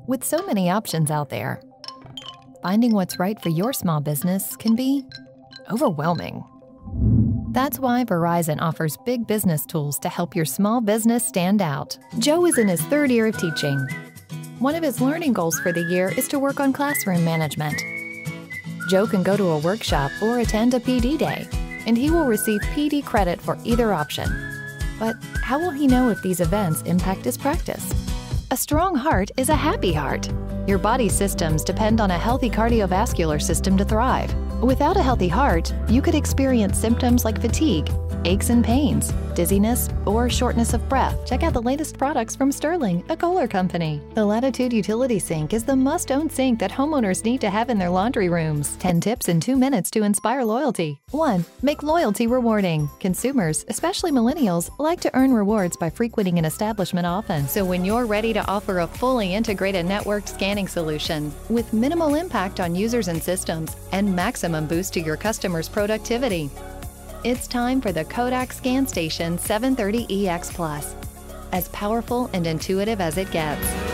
With so many options out there, finding what's right for your small business can be overwhelming. That's why Verizon offers big business tools to help your small business stand out. Joe is in his third year of teaching. One of his learning goals for the year is to work on classroom management. Joe can go to a workshop or attend a PD day, and he will receive PD credit for either option. But how will he know if these events impact his practice? A strong heart is a happy heart. Your body's systems depend on a healthy cardiovascular system to thrive. Without a healthy heart, you could experience symptoms like fatigue, aches and pains, dizziness, or shortness of breath. Check out the latest products from Sterling, a Kohler company. The Latitude Utility Sink is the must-own sink that homeowners need to have in their laundry rooms. 10 tips in 2 minutes to inspire loyalty. 1. Make loyalty rewarding. Consumers, especially millennials, like to earn rewards by frequenting an establishment often. So when you're ready to offer a fully integrated networked scanning solution with minimal impact on users and systems and maximum boost to your customers' productivity, it's time for the Kodak ScanStation 730EX Plus. As powerful and intuitive as it gets.